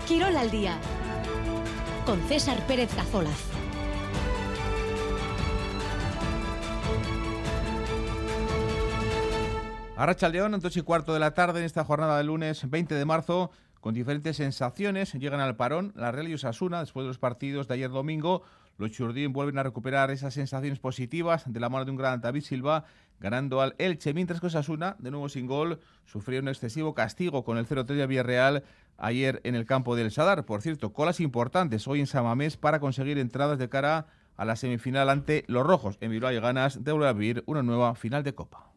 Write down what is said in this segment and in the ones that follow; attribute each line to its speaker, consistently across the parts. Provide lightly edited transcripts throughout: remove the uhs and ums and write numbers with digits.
Speaker 1: Quirol al día, con César Pérez Cazolaz.
Speaker 2: Arratsaldeón, 2:15 de la tarde, en esta jornada del lunes 20 de marzo, con diferentes sensaciones. Llegan al parón la Real y Osasuna después de los partidos de ayer domingo. Los churdín vuelven a recuperar esas sensaciones positivas de la mano de un gran David Silva, ganando al Elche, mientras que Osasuna, de nuevo sin gol, sufrió un excesivo castigo con el 0-3 de Villarreal ayer en el campo del Sadar. Por cierto, colas importantes hoy en San Mamés para conseguir entradas de cara a la semifinal ante los rojos. En Bilbao hay ganas de volver a vivir una nueva final de Copa.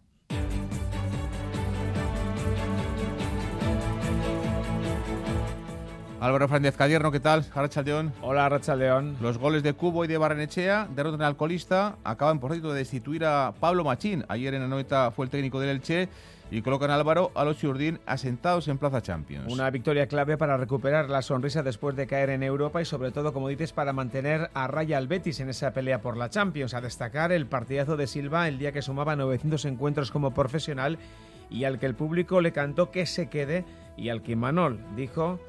Speaker 2: Álvaro Fernández Cadierno, ¿qué tal? Arratsaldeón.
Speaker 3: Hola, Arratsaldeón.
Speaker 2: Los goles de Cubo y de Barrenechea, derrota en Alcolista, acaban, por cierto, de destituir a Pablo Machín. Ayer en Anoeta fue el técnico del Elche y colocan a Álvaro a los Churdín asentados en Plaza Champions.
Speaker 3: Una victoria clave para recuperar la sonrisa después de caer en Europa y sobre todo, como dices, para mantener a raya al Betis en esa pelea por la Champions. A destacar el partidazo de Silva el día que sumaba 900 encuentros como profesional y al que el público le cantó que se quede y al que Manol dijo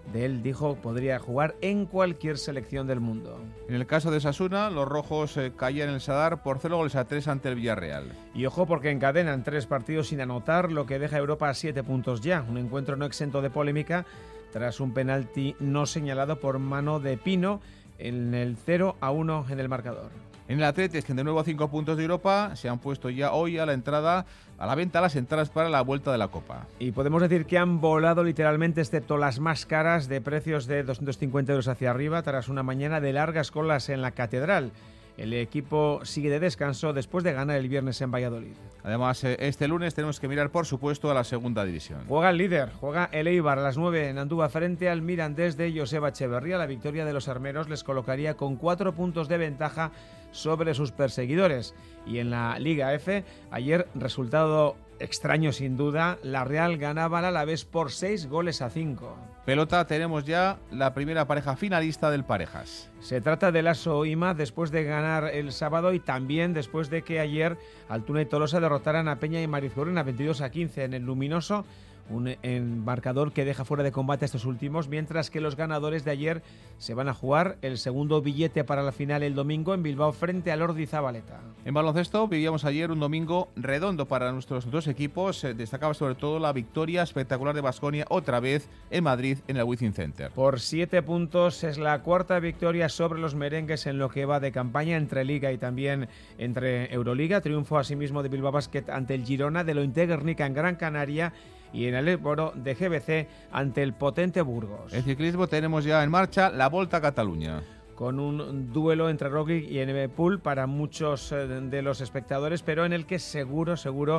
Speaker 3: podría jugar en cualquier selección del mundo.
Speaker 2: En el caso de Osasuna, los rojos caían en el Sadar por 0-3 ante el Villarreal.
Speaker 3: Y ojo, porque encadenan 3 partidos sin anotar, lo que deja a Europa a 7 puntos ya. Un encuentro no exento de polémica tras un penalti no señalado por mano de Pino en el 0-1 en el marcador.
Speaker 2: En el Athletic, que de nuevo a 5 puntos de Europa, se han puesto ya hoy a la venta las entradas para la vuelta de la Copa.
Speaker 3: Y podemos decir que han volado literalmente, excepto las más caras, de precios de 250 euros hacia arriba, tras una mañana de largas colas en la Catedral. El equipo sigue de descanso después de ganar el viernes en Valladolid.
Speaker 2: Además, este lunes tenemos que mirar, por supuesto, a la segunda división.
Speaker 3: Juega el líder, juega el Eibar a las 9 en Andúba frente al Mirandés de Joseba Echeverría. La victoria de los armeros les colocaría con 4 puntos de ventaja sobre sus perseguidores. Y en la Liga F, ayer resultado extraño sin duda, la Real ganaba al Alavés por 6-5.
Speaker 2: Pelota, tenemos ya la primera pareja finalista del Parejas.
Speaker 3: Se trata de Lasso Ima después de ganar el sábado y también después de que ayer Altuna y Tolosa derrotaran a Peña y Marizgorena 22-15 en el Luminoso. Un marcador que deja fuera de combate a estos últimos, mientras que los ganadores de ayer se van a jugar el segundo billete para la final el domingo en Bilbao frente al Ordi Zabaleta.
Speaker 2: En baloncesto vivíamos ayer un domingo redondo para nuestros dos equipos. Destacaba sobre todo la victoria espectacular de Baskonia otra vez en Madrid en el Wizzing Center.
Speaker 3: Por 7 puntos es la cuarta victoria sobre los merengues en lo que va de campaña entre Liga y también entre Euroliga. Triunfo asimismo de Bilbao Basket ante el Girona, de Lointe Guernica en Gran Canaria y en el Eboro de GBC ante el potente Burgos.
Speaker 2: En ciclismo tenemos ya en marcha la Volta a Cataluña,
Speaker 3: con un duelo entre Roglic y Evenepoel para muchos de los espectadores, pero en el que seguro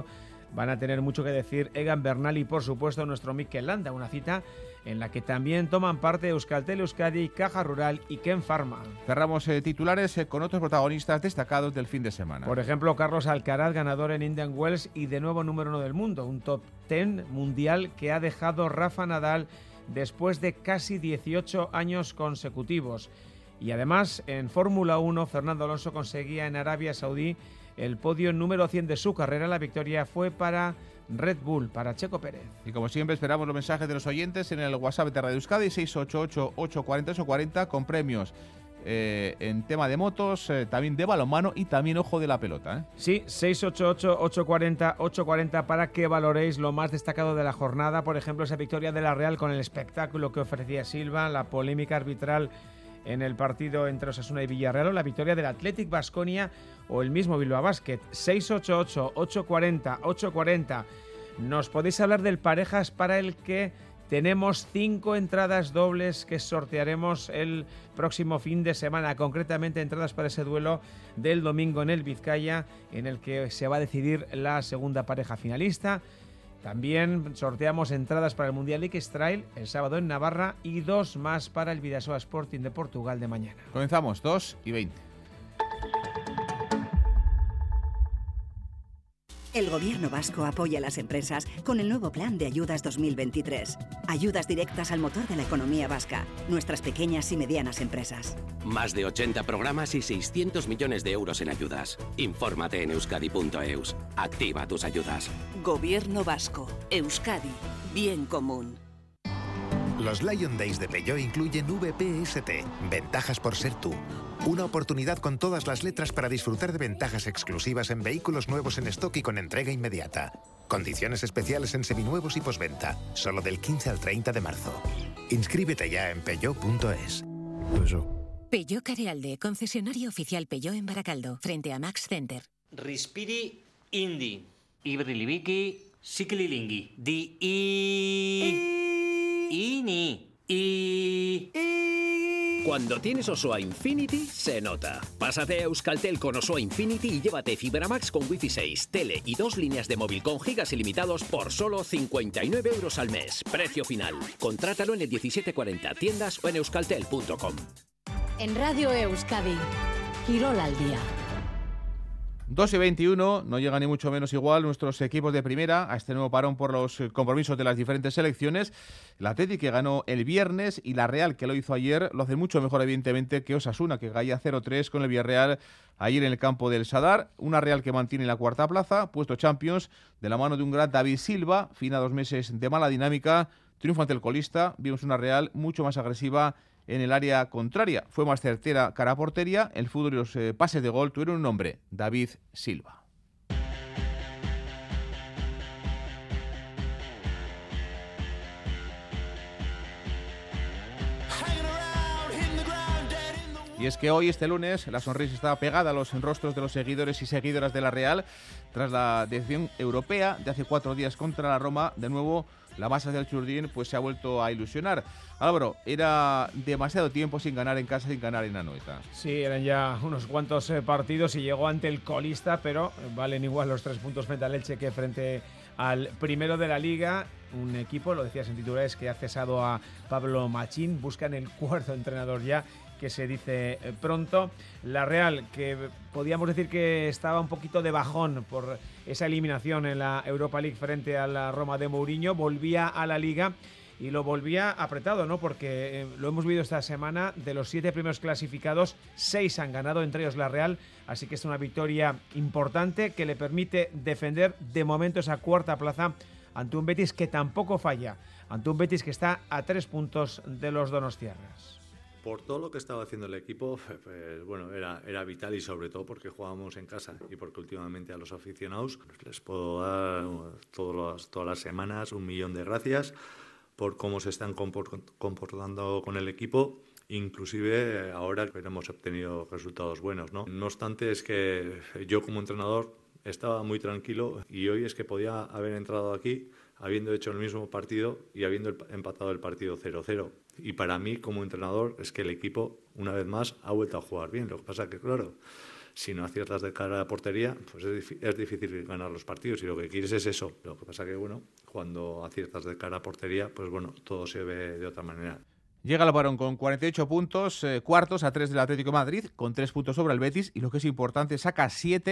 Speaker 3: van a tener mucho que decir Egan Bernal y por supuesto nuestro Mikel Landa, una cita en la que también toman parte Euskaltel Euskadi, Caja Rural y Ken Pharma.
Speaker 2: Cerramos titulares con otros protagonistas destacados del fin de semana.
Speaker 3: Por ejemplo, Carlos Alcaraz, ganador en Indian Wells y de nuevo número 1 del mundo, un top 10 mundial que ha dejado Rafa Nadal después de casi 18 años consecutivos. Y además, en Fórmula 1, Fernando Alonso conseguía en Arabia Saudí el podio número 100 de su carrera. La victoria fue para Red Bull, para Checo Pérez.
Speaker 2: Y como siempre esperamos los mensajes de los oyentes en el WhatsApp de Radio Euskadi 688-840-840 con premios en tema de motos, también de balonmano y también ojo de la pelota.
Speaker 3: Sí, 688-840-840 para que valoréis lo más destacado de la jornada. Por ejemplo, esa victoria de la Real con el espectáculo que ofrecía Silva, la polémica arbitral en el partido entre Osasuna y Villarreal, o la victoria del Athletic Baskonia o el mismo Bilbao Basket. 688-840-840. Nos podéis hablar del Parejas, para el que tenemos 5 entradas dobles que sortearemos el próximo fin de semana, concretamente entradas para ese duelo del domingo en el Vizcaya, en el que se va a decidir la segunda pareja finalista. También sorteamos entradas para el Mundial X-Trail el sábado en Navarra y 2 más para el Vidasoa Sporting de Portugal de mañana.
Speaker 2: Comenzamos, 2:20.
Speaker 4: El Gobierno vasco apoya a las empresas con el nuevo Plan de Ayudas 2023. Ayudas directas al motor de la economía vasca, nuestras pequeñas y medianas empresas.
Speaker 5: Más de 80 programas y 600 millones de euros en ayudas. Infórmate en euskadi.eus. Activa tus ayudas.
Speaker 6: Gobierno vasco. Euskadi. Bien común. Los Lion Days de Peugeot incluyen VPST, ventajas por ser tú. Una oportunidad con todas las letras para disfrutar de ventajas exclusivas en vehículos nuevos en stock y con entrega inmediata. Condiciones especiales en seminuevos y postventa, solo del 15 al 30 de marzo. Inscríbete ya en peugeot.es.
Speaker 7: Peugeot Carealde, concesionario oficial Peugeot en Baracaldo, frente a Max Center.
Speaker 8: Rispiri Indi. Ibrilibiki Sikililingi.
Speaker 5: Cuando tienes Osoa Infinity, se nota. Pásate a Euskaltel con Osoa Infinity y llévate Fibra Max con Wi-Fi 6, tele y 2 líneas de móvil con gigas ilimitados por solo 59 € al mes. Precio final. Contrátalo en el 1740, tiendas o en euskaltel.com.
Speaker 1: En Radio Euskadi, Quirol al día.
Speaker 2: 2:21, no llega ni mucho menos igual nuestros equipos de primera a este nuevo parón por los compromisos de las diferentes selecciones. La Athletic, que ganó el viernes, y la Real, que lo hizo ayer, lo hace mucho mejor evidentemente que Osasuna, que caía 0-3 con el Villarreal ayer en el campo del Sadar. Una Real que mantiene la cuarta plaza, puesto Champions, de la mano de un gran David Silva, fin a 2 meses de mala dinámica, triunfo ante el colista. Vimos una Real mucho más agresiva en el área contraria. Fue más certera cara a portería. El fútbol y los pases de gol tuvieron un nombre: David Silva. Y es que hoy, este lunes, la sonrisa está pegada a los rostros de los seguidores y seguidoras de la Real. Tras la decisión europea de hace 4 días contra la Roma, de nuevo la masa del Churdín pues se ha vuelto a ilusionar. Álvaro, era demasiado tiempo sin ganar en casa, sin ganar en Anoeta.
Speaker 3: Sí, eran ya unos cuantos partidos y llegó ante el colista, pero valen igual los 3 puntos frente al Elche que frente al primero de la Liga. Un equipo, lo decías en titulares, que ha cesado a Pablo Machín. Buscan el 4º entrenador ya, que se dice pronto. La Real, que podíamos decir que estaba un poquito de bajón por esa eliminación en la Europa League frente a la Roma de Mourinho, volvía a la Liga y lo volvía apretado, ¿no? Porque lo hemos visto esta semana, de los 7 primeros clasificados, 6 han ganado, entre ellos la Real, así que es una victoria importante que le permite defender de momento esa cuarta plaza ante un Betis que tampoco falla, ante un Betis que está a 3 puntos de los donostiarras.
Speaker 9: Por todo lo que estaba haciendo el equipo, pues, bueno, era vital, y sobre todo porque jugábamos en casa y porque últimamente a los aficionados les puedo dar todas las semanas 1.000.000 de gracias por cómo se están comportando con el equipo. Inclusive ahora que hemos obtenido resultados buenos, ¿no? No obstante, es que yo como entrenador estaba muy tranquilo, y hoy es que podía haber entrado aquí habiendo hecho el mismo partido y habiendo empatado el partido 0-0. Y para mí, como entrenador, es que el equipo, una vez más, ha vuelto a jugar bien. Lo que pasa es que, claro, si no aciertas de cara a la portería, pues es difícil ganar los partidos, y lo que quieres es eso. Lo que pasa es que, bueno, cuando aciertas de cara a portería, pues bueno, todo se ve de otra manera.
Speaker 2: Llega el Parón con 48 puntos, cuartos a 3 del Atlético de Madrid, con 3 puntos sobre el Betis, y lo que es importante, saca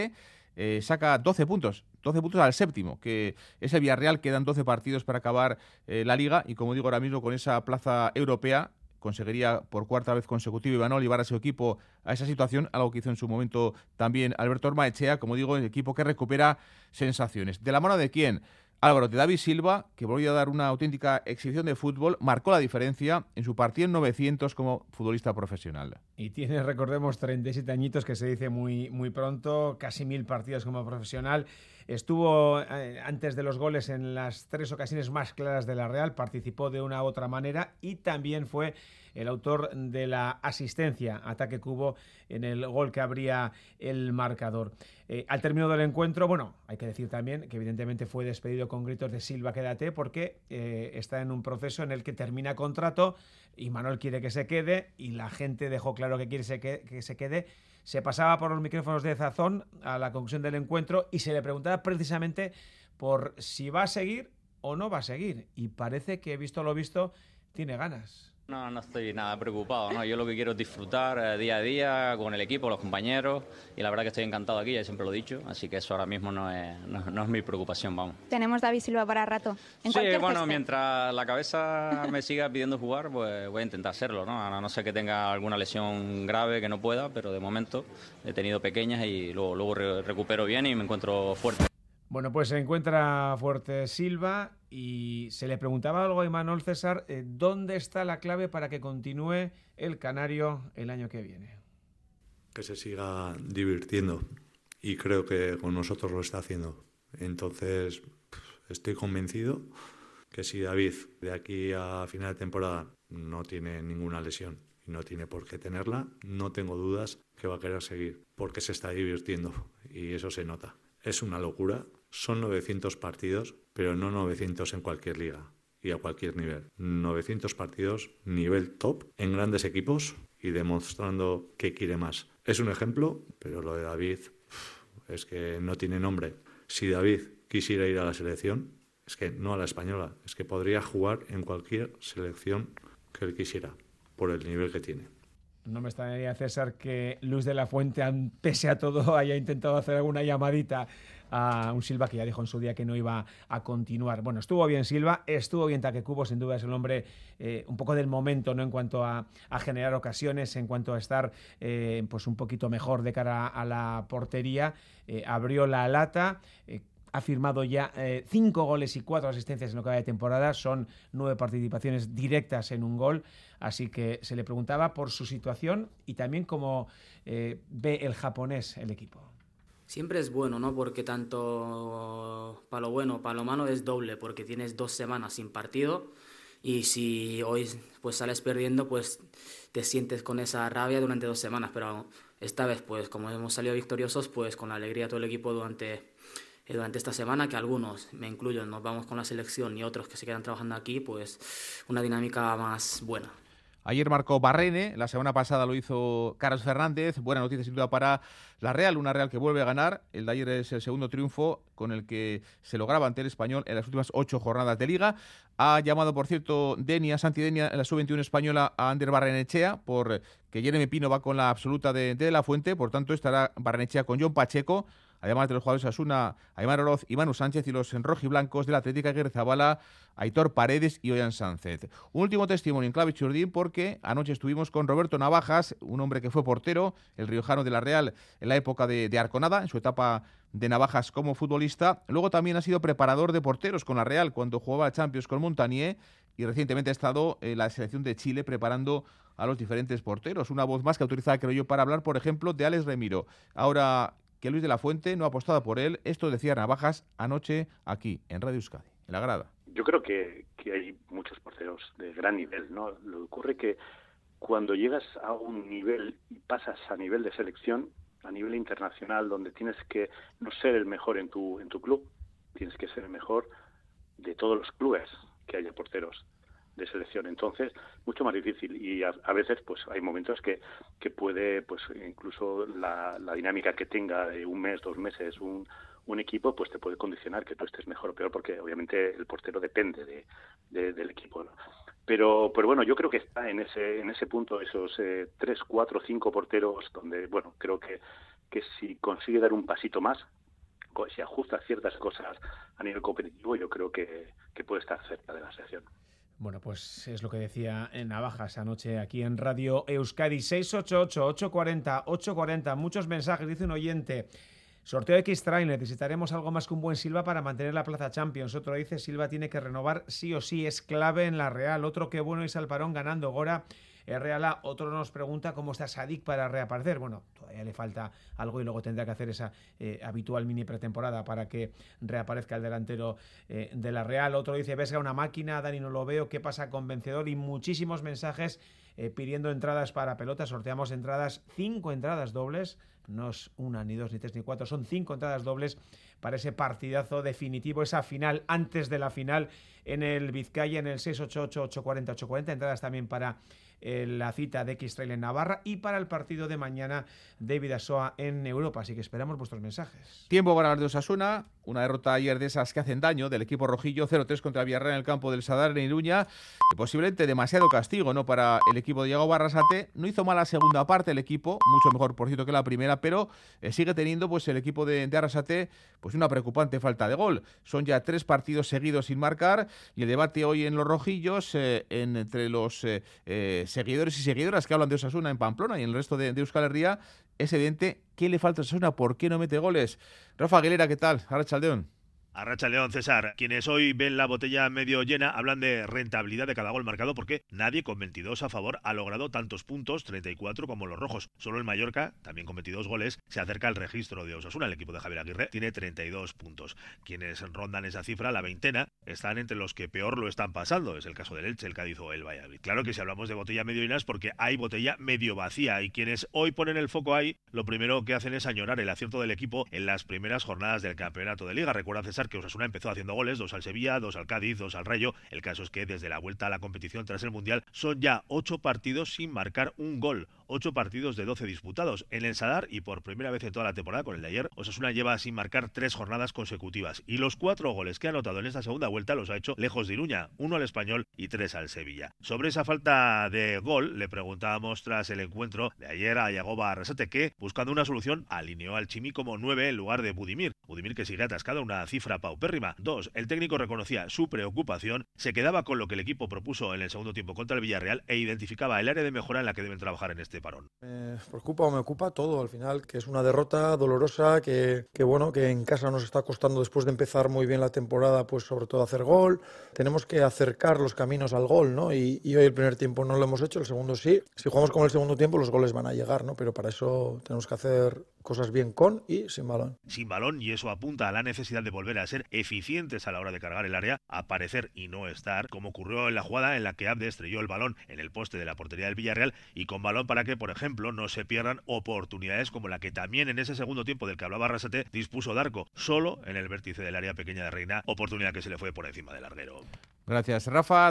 Speaker 2: 12 puntos al séptimo, que es el Villarreal. Quedan 12 partidos para acabar la Liga, y como digo, ahora mismo con esa plaza europea conseguiría por 4ª vez consecutiva Imanol llevar a su equipo a esa situación, algo que hizo en su momento también Alberto Ormaechea. Como digo, el equipo que recupera sensaciones. ¿De la mano de quién? Álvaro, de David Silva, que volvió a dar una auténtica exhibición de fútbol, marcó la diferencia en su partido en 900 como futbolista profesional.
Speaker 3: Y tiene, recordemos, 37 añitos, que se dice muy, muy pronto, casi 1000 partidos como profesional. Estuvo antes de los goles en las 3 ocasiones más claras de la Real, participó de una u otra manera, y también fue el autor de la asistencia, ataque que hubo en el gol que abría el marcador. Al término del encuentro, bueno, hay que decir también que evidentemente fue despedido con gritos de Silva, quédate, porque está en un proceso en el que termina contrato, y Manuel quiere que se quede, y la gente dejó claro que quiere que se quede. Se pasaba por los micrófonos de Zazón a la conclusión del encuentro y se le preguntaba precisamente por si va a seguir o no va a seguir, y parece que, visto lo visto, tiene ganas.
Speaker 10: No estoy nada preocupado, ¿no? Yo lo que quiero es disfrutar día a día con el equipo, los compañeros, y la verdad que estoy encantado aquí, ya siempre lo he dicho, así que eso ahora mismo no es mi preocupación, vamos.
Speaker 11: Tenemos David Silva para rato.
Speaker 10: Sí, bueno, mientras la cabeza me siga pidiendo jugar, pues voy a intentar hacerlo, ¿no? A no ser que tenga alguna lesión grave que no pueda, pero de momento he tenido pequeñas y luego recupero bien y me encuentro fuerte.
Speaker 3: Bueno, pues se encuentra fuerte Silva, Y se le preguntaba algo a Imanol, César, ¿dónde está la clave para que continúe el canario el año que viene?
Speaker 9: Que se siga divirtiendo, y creo que con nosotros lo está haciendo. Entonces, estoy convencido que si David de aquí a final de temporada no tiene ninguna lesión y no tiene por qué tenerla, no tengo dudas que va a querer seguir, porque se está divirtiendo y eso se nota. Es una locura, son 900 partidos, pero no 900 en cualquier liga y a cualquier nivel. 900 partidos, nivel top, en grandes equipos y demostrando que quiere más. Es un ejemplo, pero lo de David es que no tiene nombre. Si David quisiera ir a la selección, es que no a la española, es que podría jugar en cualquier selección que él quisiera, por el nivel que tiene.
Speaker 3: No me extrañaría, César, que Luis de la Fuente, pese a todo, haya intentado hacer alguna llamadita a un Silva que ya dijo en su día que no iba a continuar. Bueno, estuvo bien Silva, estuvo bien Taquecubo, sin duda es el hombre un poco del momento, ¿no? En cuanto a generar ocasiones, en cuanto a estar pues un poquito mejor de cara a la portería. Abrió la lata, ha firmado ya 5 goles y 4 asistencias en lo que va de temporada. Son 9 participaciones directas en un gol. Así que se le preguntaba por su situación y también cómo ve el japonés el equipo.
Speaker 11: Siempre es bueno, ¿no? Porque tanto para lo bueno, para lo malo es doble, porque tienes 2 semanas sin partido y si hoy pues sales perdiendo, pues te sientes con esa rabia durante 2 semanas. Pero esta vez, pues como hemos salido victoriosos, pues con la alegría de todo el equipo durante esta semana, que algunos, me incluyo, nos vamos con la selección y otros que se quedan trabajando aquí, pues una dinámica más buena.
Speaker 2: Ayer marcó Barrene, la semana pasada lo hizo Carlos Fernández. Buena noticia sin duda para la Real, una Real que vuelve a ganar. El de ayer es el segundo triunfo con el que se lograba ante el Español en las últimas 8 jornadas de Liga. Ha llamado, por cierto, Santi Denia, en la sub-21 española, a Ander Barrenechea, por que Jeremy Pino va con la absoluta de la Fuente. Por tanto, estará Barrenechea con John Pacheco, además de los jugadores Asuna, Aimar Oroz y Manu Sánchez, y los rojiblancos de la Atlética Aguirre-Zabala, Aitor Paredes y Ollán Sánchez. Un último testimonio en clave Churdín, porque anoche estuvimos con Roberto Navajas, un hombre que fue portero, el riojano de la Real en la época de Arconada, en su etapa de Navajas como futbolista. Luego también ha sido preparador de porteros con la Real cuando jugaba Champions con Montanier, y recientemente ha estado en la selección de Chile preparando a los diferentes porteros. Una voz más que autorizada, creo yo, para hablar, por ejemplo, de Alex Remiro. Ahora que Luis de la Fuente no ha apostado por él, esto decía Navajas anoche aquí en Radio Euskadi, en la grada.
Speaker 12: Yo creo que hay muchos porteros de gran nivel, ¿no? Lo que ocurre que cuando llegas a un nivel y pasas a nivel de selección, a nivel internacional, donde tienes que no ser el mejor en tu club, tienes que ser el mejor de todos los clubes que haya porteros de selección. Entonces, mucho más difícil, y a veces pues hay momentos que puede, pues incluso la dinámica que tenga de un mes, 2 meses un equipo, pues te puede condicionar que tú estés mejor o peor, porque obviamente el portero depende del equipo, ¿no? Pero bueno, yo creo que está en ese punto, esos 3, 4, 5 porteros, donde, bueno, creo que si consigue dar un pasito más, si ajusta ciertas cosas a nivel competitivo, yo creo que puede estar cerca de la selección.
Speaker 3: Bueno, pues es lo que decía en Navajas anoche aquí en Radio Euskadi. 688-840-840. Muchos mensajes, dice un oyente. Sorteo de X-Trail, necesitaremos algo más que un buen Silva para mantener la plaza Champions. Otro dice, Silva tiene que renovar sí o sí, es clave en la Real. Otro, que bueno, es Alparón ganando Gora. Real A. Otro nos pregunta cómo está Sadik para reaparecer. Bueno, todavía le falta algo y luego tendrá que hacer esa habitual mini pretemporada para que reaparezca el delantero de la Real. Otro dice, Vesga una máquina, Dani no lo veo, ¿qué pasa con Vencedor? Y muchísimos mensajes pidiendo entradas para pelota. Sorteamos entradas, 5 entradas dobles, no es 1, ni 2, ni 3, ni 4, son 5 entradas dobles para ese partidazo definitivo, esa final antes de la final en el Vizcaya, en el 688-840-840. Entradas también para la cita de X-Trail en Navarra y para el partido de mañana de Bidasoa en Europa. Así que esperamos vuestros mensajes.
Speaker 2: Tiempo para hablar de Osasuna. Una derrota ayer de esas que hacen daño del equipo rojillo, 0-3 contra Villarreal en el campo del Sadar en Iruña. Y posiblemente demasiado castigo, ¿no?, para el equipo de Iago Barrasate. No hizo mala segunda parte el equipo, mucho mejor por cierto que la primera, pero sigue teniendo pues el equipo de Arrasate pues una preocupante falta de gol. Son ya 3 partidos seguidos sin marcar, y el debate hoy en los rojillos entre los seguidores y seguidoras que hablan de Osasuna en Pamplona y en el resto de Euskal Herria es evidente. ¿Qué le falta a Osasuna? ¿Por qué no mete goles? Rafa Aguilera, ¿qué tal? Arratsaldeon.
Speaker 13: Arratsaldeon, César. Quienes hoy ven la botella medio llena hablan de rentabilidad de cada gol marcado porque nadie con 22 a favor ha logrado tantos puntos, 34 como los rojos. Solo el Mallorca, también con 22 goles, se acerca al registro de Osasuna. El equipo de Javier Aguirre tiene 32 puntos. Quienes rondan esa cifra, la veintena, están entre los que peor lo están pasando. Es el caso del Elche, el Cádiz o el Valladolid. Claro que si hablamos de botella medio llena es porque hay botella medio vacía y quienes hoy ponen el foco ahí, lo primero que hacen es añorar el acierto del equipo en las primeras jornadas del campeonato de Liga. Recuerda, César, que Osasuna empezó haciendo goles, 2 al Sevilla, 2 al Cádiz, 2 al Rayo. El caso es que desde la vuelta a la competición tras el Mundial son ya 8 partidos sin marcar un gol. 8 partidos de 12 disputados. En el Sadar, y por primera vez en toda la temporada con el de ayer, Osasuna lleva sin marcar 3 jornadas consecutivas. Y los 4 goles que ha anotado en esta segunda vuelta los ha hecho lejos de Iruña, 1 al Español y 3 al Sevilla. Sobre esa falta de gol, le preguntábamos tras el encuentro de ayer a Yagoba Arrasate que, buscando una solución, alineó al Chimi como 9 en lugar de Budimir. Budimir que sigue atascado, una cifra paupérrima. 2. El técnico reconocía su preocupación, se quedaba con lo que el equipo propuso en el segundo tiempo contra el Villarreal e identificaba el área de mejora en la que deben trabajar en este parón.
Speaker 14: Me preocupa o me ocupa todo al final, que es una derrota dolorosa, que bueno, que en casa nos está costando después de empezar muy bien la temporada, pues sobre todo hacer gol. Tenemos que acercar los caminos al gol, ¿no? Y hoy el primer tiempo no lo hemos hecho, el segundo sí. Si jugamos con el segundo tiempo los goles van a llegar, ¿no? Pero para eso tenemos que hacer cosas bien con y sin balón.
Speaker 13: Sin balón, y eso apunta a la necesidad de volver a ser eficientes a la hora de cargar el área, aparecer y no estar, como ocurrió en la jugada en la que Abde estrelló el balón en el poste de la portería del Villarreal y con balón para que, por ejemplo, no se pierdan oportunidades como la que también en ese segundo tiempo del que hablaba Arrasate dispuso Darko, solo en el vértice del área pequeña de Reina, oportunidad que se le fue por encima del larguero.
Speaker 2: Gracias, Rafa.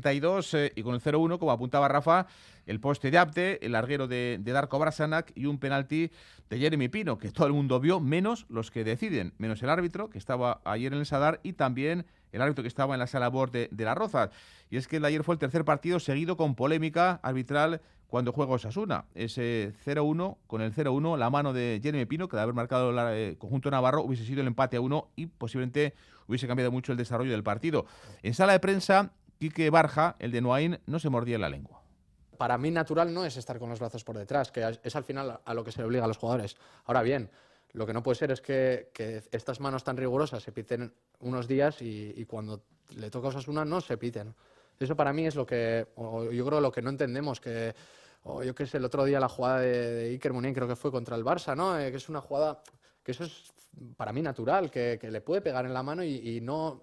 Speaker 2: 2:32 y con el 0-1, como apuntaba Rafa, el poste de Abde, el larguero de Darko Brasanac y un penalti de Jeremy Pino, que todo el mundo vio, menos los que deciden, menos el árbitro, que estaba ayer en el Sadar, y también el árbitro que estaba en la sala BOR de Las Rozas. Y es que el de ayer fue el tercer partido seguido con polémica arbitral cuando juega Osasuna. Ese 0-1, con el 0-1, la mano de Jeremy Pino, que de haber marcado el conjunto navarro, hubiese sido el empate a 1 y posiblemente hubiese cambiado mucho el desarrollo del partido. En sala de prensa, Quique Barja, el de Noain, no se mordía la lengua.
Speaker 15: Para mí natural no es estar con los brazos por detrás, que es al final a lo que se le obliga a los jugadores. Ahora bien, lo que no puede ser es que estas manos tan rigurosas se piten unos días y cuando le toca a Osasuna no se piten. Eso para mí es lo que, yo creo, lo que no entendemos, que yo qué sé, el otro día la jugada de Iker Muniain creo que fue contra el Barça, ¿no? Que es una jugada que eso es para mí natural, que le puede pegar en la mano y no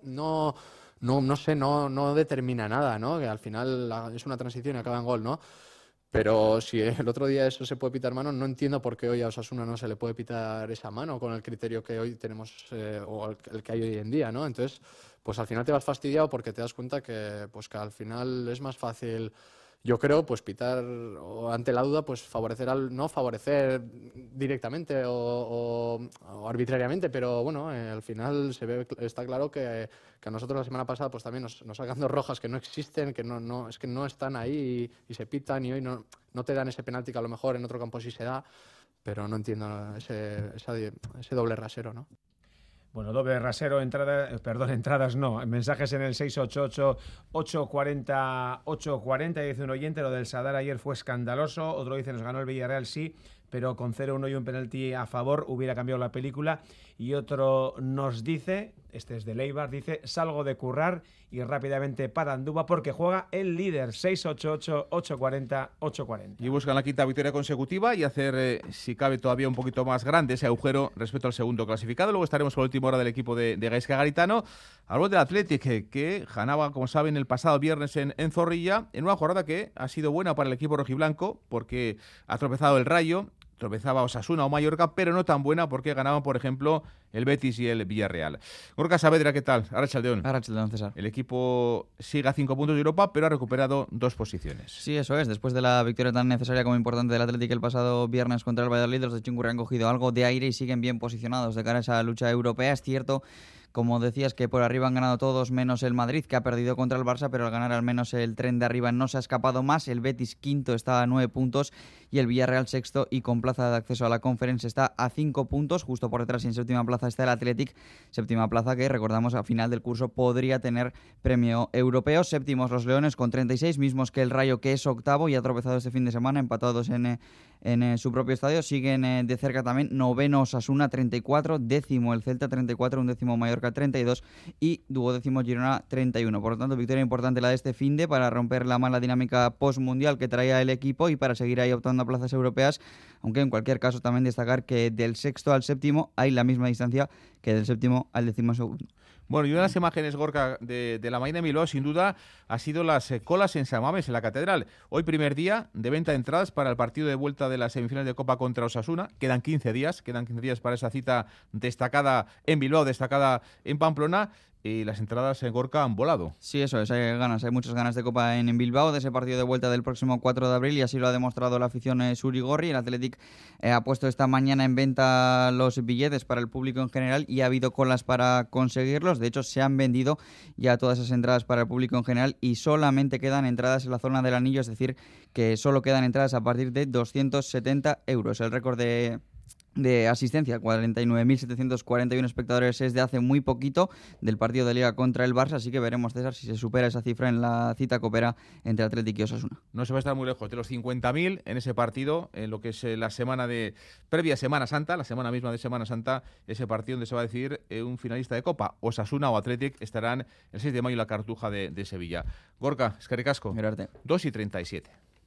Speaker 15: determina nada, ¿no? Que al final es una transición y acaba en gol, ¿no? Pero si el otro día eso se puede pitar mano, no entiendo por qué hoy a Osasuna no se le puede pitar esa mano con el criterio que hoy tenemos o el que hay hoy en día, ¿no? Entonces, pues al final te vas fastidiado porque te das cuenta que al final es más fácil, yo creo, pues pitar o ante la duda, pues no favorecer directamente o arbitrariamente, pero bueno, al final está claro que a nosotros la semana pasada pues también nos sacan 2 rojas que no existen, que es que no están ahí y se pitan y hoy no te dan ese penalti que a lo mejor en otro campo sí se da, pero no entiendo ese doble rasero, ¿no?
Speaker 3: Bueno, doble rasero, entradas no, mensajes en el 688-840-840, dice un oyente, lo del Sadar ayer fue escandaloso, otro dice nos ganó el Villarreal, sí, pero con 0-1 y un penalti a favor hubiera cambiado la película, y otro nos dice, este es de Leibar, dice, salgo de currar y rápidamente para Andúba porque juega el líder, 688-840-840.
Speaker 2: Y buscan la quinta victoria consecutiva y hacer, si cabe, todavía un poquito más grande ese agujero respecto al segundo clasificado. Luego estaremos con la última hora del equipo de Gaizka Garitano. Hablamos del Athletic, que ganaba, como saben, el pasado viernes en Zorrilla, en una jornada que ha sido buena para el equipo rojiblanco, porque ha tropezado el Rayo, tropezaba Osasuna o Mallorca, pero no tan buena porque ganaban, por ejemplo, el Betis y el Villarreal. Gorka Saavedra, ¿qué tal? Arratsaldeon.
Speaker 16: Arratsaldeon, César.
Speaker 2: El equipo sigue a 5 puntos de Europa, pero ha recuperado 2 posiciones.
Speaker 16: Sí, eso es. Después de la victoria tan necesaria como importante del Athletic el pasado viernes contra el Valladolid, los de Chingurri han cogido algo de aire y siguen bien posicionados de cara a esa lucha europea. Es cierto, como decías, que por arriba han ganado todos menos el Madrid, que ha perdido contra el Barça, pero al ganar al menos el tren de arriba no se ha escapado más. El Betis quinto está a 9 puntos y el Villarreal sexto y con plaza de acceso a la Conference está a 5 puntos. Justo por detrás y en séptima plaza está el Athletic, séptima plaza que recordamos a final del curso podría tener premio europeo. Séptimos los Leones con 36, mismos que el Rayo, que es octavo y ha tropezado este fin de semana, empatados en en su propio estadio. Siguen de cerca también noveno Osasuna 34, décimo el Celta 34, undécimo Mallorca 32 y duodécimo Girona 31. Por lo tanto, victoria importante la de este finde para romper la mala dinámica post-mundial que traía el equipo y para seguir ahí optando a plazas europeas, aunque en cualquier caso también destacar que del sexto al séptimo hay la misma distancia que del séptimo al 12º.
Speaker 2: Bueno, y una de las imágenes, Gorka, de la mañana de Bilbao, sin duda, ha sido las colas en San Mamés, en la Catedral. Hoy primer día de venta de entradas para el partido de vuelta de las semifinales de Copa contra Osasuna. Quedan 15 días para esa cita destacada en Bilbao, destacada en Pamplona. Y las entradas en Gorka han volado.
Speaker 16: Sí, eso es, hay muchas ganas de Copa en Bilbao, de ese partido de vuelta del próximo 4 de abril, y así lo ha demostrado la afición surigorri. El Athletic ha puesto esta mañana en venta los billetes para el público en general y ha habido colas para conseguirlos. De hecho, se han vendido ya todas esas entradas para el público en general y solamente quedan entradas en la zona del Anillo, es decir, que solo quedan entradas a partir de 270 euros. El récord de asistencia, 49.741 espectadores, es de hace muy poquito, del partido de Liga contra el Barça, así que veremos, César, si se supera esa cifra en la cita copera entre Athletic y Osasuna.
Speaker 2: No se va a estar muy lejos de los 50.000 en ese partido, en lo que es la semana previa Semana Santa, la semana misma de Semana Santa, ese partido donde se va a decidir un finalista de Copa. Osasuna o Athletic estarán el 6 de mayo en la Cartuja de Sevilla. Gorka, eskerrik asko. 2:37.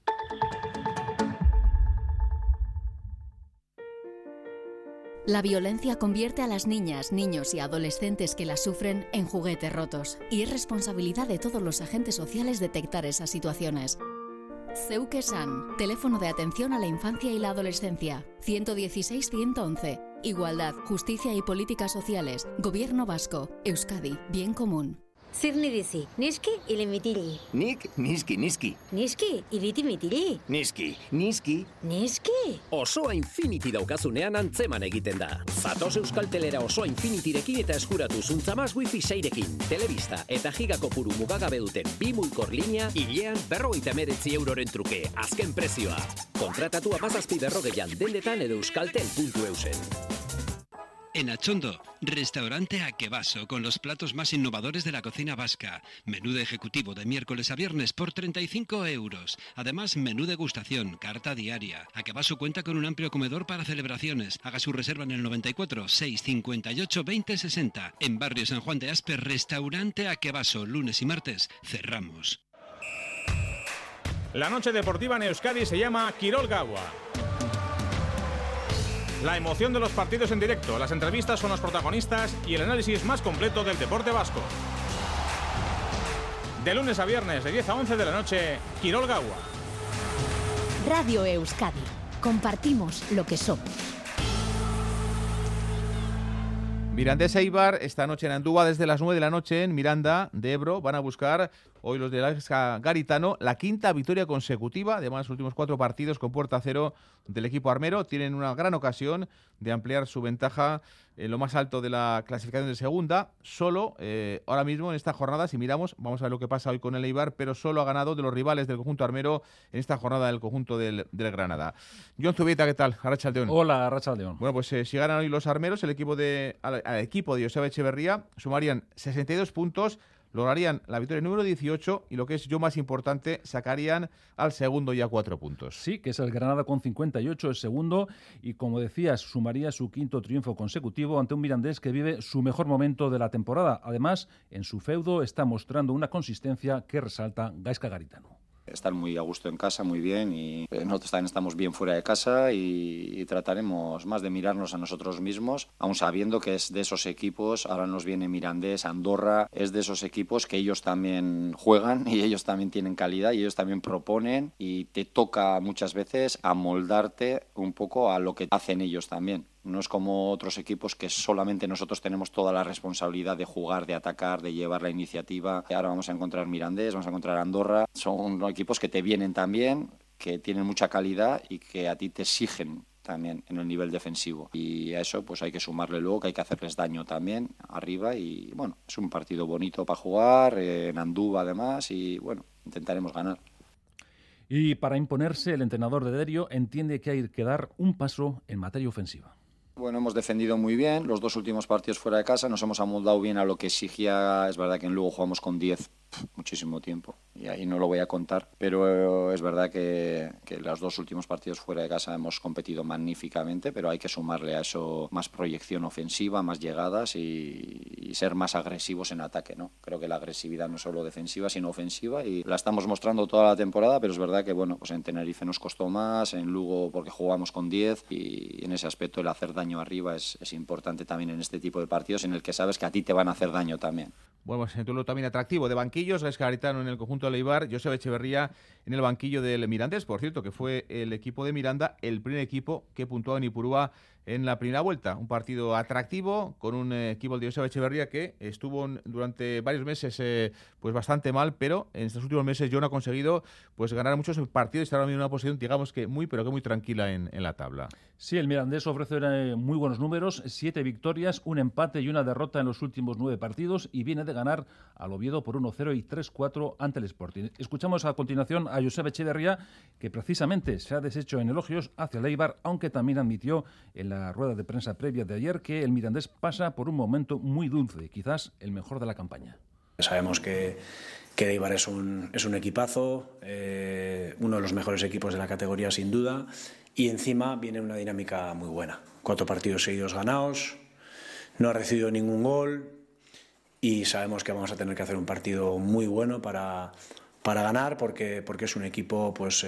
Speaker 17: La violencia convierte a las niñas, niños y adolescentes que la sufren en juguetes rotos, y es responsabilidad de todos los agentes sociales detectar esas situaciones. Zeuk esan, teléfono de atención a la infancia y la adolescencia, 116-111. Igualdad, justicia y políticas sociales, Gobierno Vasco, Euskadi, bien común.
Speaker 18: Zirni dizi, niski ili mitili?
Speaker 5: Nik, niski.
Speaker 18: Niski, ibiti mitili?
Speaker 5: Niski.
Speaker 18: Niski?
Speaker 5: Osoa Infinity daukazunean antzeman egiten da. Zatoz Euskaltelera Osoa Infinityrekin eta eskuratu zuntzamas Wi-Fi 6rekin. Telebista eta gigakopuru mugagabe duten bi muikor linea, hilean 59 euroren truke. Azken prezioa. Kontratatu 17:40 dendetan edo euskaltel.eusen.
Speaker 19: En Atxondo, restaurante Akebaso, con los platos más innovadores de la cocina vasca. Menú de ejecutivo de miércoles a viernes por 35 euros. Además, menú degustación, carta diaria. Akebaso cuenta con un amplio comedor para celebraciones. Haga su reserva en el 94 658 20 60. En Barrio San Juan de Aspe, restaurante Akebaso, lunes y martes, cerramos.
Speaker 20: La noche deportiva en Euskadi se llama Kirol Gaua. La emoción de los partidos en directo, las entrevistas con los protagonistas y el análisis más completo del deporte vasco. De lunes a viernes, de 10 a 11 de la noche, Kirol Gaua.
Speaker 1: Radio Euskadi. Compartimos lo que somos.
Speaker 2: Mirandés Eibar, esta noche en Andúba, desde las 9 de la noche en Miranda de Ebro. Van a buscar hoy los del Alexa Garitano la quinta victoria consecutiva. Además, los últimos 4 partidos con puerta cero del equipo armero. Tienen una gran ocasión de ampliar su ventaja en lo más alto de la clasificación de segunda. Solo, ahora mismo en esta jornada, si miramos, vamos a ver lo que pasa hoy con el Eibar, pero solo ha ganado de los rivales del conjunto armero en esta jornada del conjunto del Granada. John Zubieta, ¿qué tal? Arratsaldeon.
Speaker 21: Hola, Arratsaldeon.
Speaker 2: Bueno, pues si ganan hoy los armeros, el equipo de Joseba Echeverría sumarían 62 puntos, lograrían la victoria número 18 y, lo que es yo más importante, sacarían al segundo ya 4 puntos.
Speaker 21: Sí, que es el Granada con 58, el segundo, y como decías, sumaría su quinto triunfo consecutivo ante un Mirandés que vive su mejor momento de la temporada. Además, en su feudo está mostrando una consistencia que resalta Gaizka Garitano.
Speaker 22: Están muy a gusto en casa, muy bien, y nosotros también estamos bien fuera de casa y trataremos más de mirarnos a nosotros mismos, aun sabiendo que es de esos equipos, ahora nos viene Mirandés, Andorra, es de esos equipos que ellos también juegan y ellos también tienen calidad y ellos también proponen, y te toca muchas veces amoldarte un poco a lo que hacen ellos también. No es como otros equipos que solamente nosotros tenemos toda la responsabilidad de jugar, de atacar, de llevar la iniciativa. Ahora vamos a encontrar Mirandés, vamos a encontrar Andorra. Son equipos que te vienen también, que tienen mucha calidad y que a ti te exigen también en el nivel defensivo. Y a eso pues hay que sumarle luego que hay que hacerles daño también arriba. Y bueno, es un partido bonito para jugar, en Andúba además, y bueno, intentaremos ganar.
Speaker 21: Y para imponerse, el entrenador de Derio entiende que hay que dar un paso en materia ofensiva.
Speaker 22: Bueno, hemos defendido muy bien los 2 últimos partidos fuera de casa, nos hemos amoldado bien a lo que exigía. Es verdad que luego jugamos con 10 muchísimo tiempo y ahí no lo voy a contar, pero es verdad que los 2 últimos partidos fuera de casa hemos competido magníficamente, pero hay que sumarle a eso más proyección ofensiva, más llegadas y ser más agresivos en ataque, ¿no? Creo que la agresividad no es solo defensiva sino ofensiva y la estamos mostrando toda la temporada, pero es verdad que bueno, pues en Tenerife nos costó más, en Lugo porque jugamos con 10 y en ese aspecto el hacer daño arriba es importante también en este tipo de partidos en el que sabes que a ti te van a hacer daño también.
Speaker 2: Bueno, pues duelo también atractivo de banquillos, Gaizka Garitano en el conjunto de Eibar, Joseba Echeverría en el banquillo del Mirandés, por cierto, que fue el equipo de Miranda el primer equipo que puntuó en Ipurúa en la primera vuelta. Un partido atractivo con un equipo de Joseba Echeverría que estuvo durante varios meses pues bastante mal, pero en estos últimos meses John ha conseguido pues ganar muchos partidos y está ahora mismo en una posición, digamos que muy tranquila en la tabla.
Speaker 21: Sí, el Mirandés ofrece muy buenos números, 7 victorias, un empate y una derrota en los últimos 9 partidos y viene de ganar al Oviedo por 1-0 y 3-4 ante el Sporting. Escuchamos a continuación a Joseba Echeverría, que precisamente se ha deshecho en elogios hacia el Eibar, aunque también admitió en la rueda de prensa previa de ayer que el Mirandés pasa por un momento muy dulce, quizás el mejor de la campaña.
Speaker 4: Sabemos que Eibar es un equipazo, uno de los mejores equipos de la categoría sin duda, y encima viene una dinámica muy buena. 4 partidos seguidos ganados, no ha recibido ningún gol y sabemos que vamos a tener que hacer un partido muy bueno para ganar porque es un equipo pues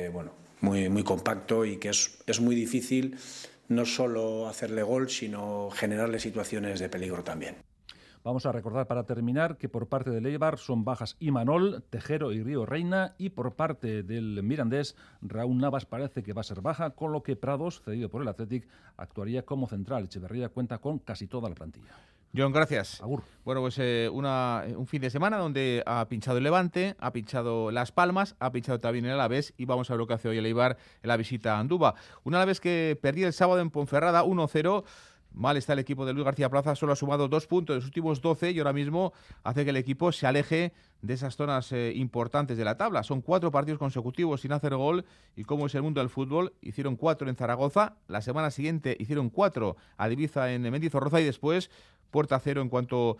Speaker 4: muy compacto y que es muy difícil no solo hacerle gol, sino generarle situaciones de peligro también.
Speaker 21: Vamos a recordar para terminar que por parte del Eibar son bajas Imanol, Tejero y Río Reina, y por parte del Mirandés Raúl Navas parece que va a ser baja, con lo que Prados, cedido por el Athletic, actuaría como central. Echeverría cuenta con casi toda la plantilla.
Speaker 2: John, gracias.
Speaker 21: Agur.
Speaker 2: Bueno, pues un fin de semana donde ha pinchado el Levante, ha pinchado Las Palmas, ha pinchado también el Alavés y vamos a ver lo que hace hoy el Eibar en la visita a Andúba. Un Alavés que perdía el sábado en Ponferrada 1-0. Mal está el equipo de Luis García Plaza, solo ha sumado 2 puntos de los últimos 12 y ahora mismo hace que el equipo se aleje de esas zonas importantes de la tabla. Son 4 partidos consecutivos sin hacer gol y como es el mundo del fútbol, hicieron 4 en Zaragoza, la semana siguiente hicieron 4 a Ibiza en Mendizorroza y después puerta cero en cuanto